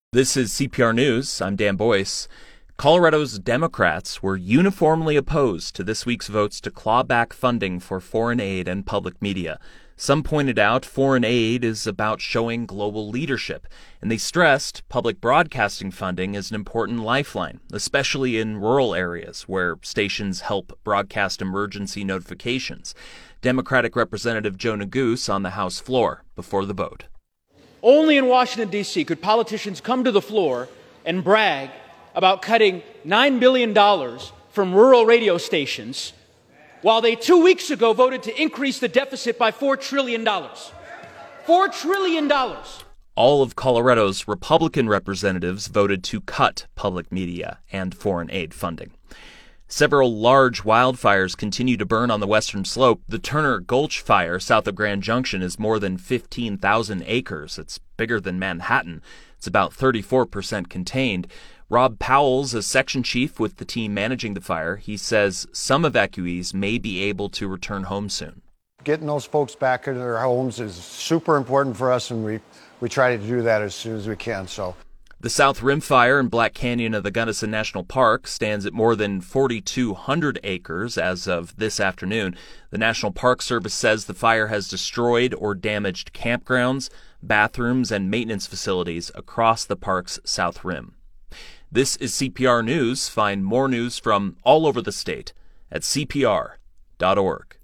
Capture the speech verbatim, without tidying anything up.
This is C P R News. I'm Dan Boyce. Colorado's Democrats were uniformly opposed to this week's votes to claw back funding for foreign aid and public media. Some pointed out foreign aid is about showing global leadership, and they stressed public broadcasting funding is an important lifeline, especially in rural areas where stations help broadcast emergency notifications. Democratic Representative Joe Neguse on the House floor before the vote. Only in Washington, D C could politicians come to the floor and brag about cutting nine billion dollars from rural radio stations while they two weeks ago voted to increase the deficit by four trillion dollars. four trillion dollars. All of Colorado's Republican representatives voted to cut public media and foreign aid funding. Several large wildfires continue to burn on the western slope. The Turner Gulch fire south of Grand Junction is more than fifteen thousand acres. It's bigger than Manhattan. It's about thirty-four percent contained. Rob Powell's a section chief with the team managing the fire. He says some evacuees may be able to return home soon. Getting those folks back into their homes is super important for us, and we, we try to do that as soon as we can. So. The South Rim Fire in Black Canyon of the Gunnison National Park stands at more than forty-two hundred acres as of this afternoon. The National Park Service says the fire has destroyed or damaged campgrounds, bathrooms, and maintenance facilities across the park's South Rim. This is C P R News. Find more news from all over the state at C P R dot org.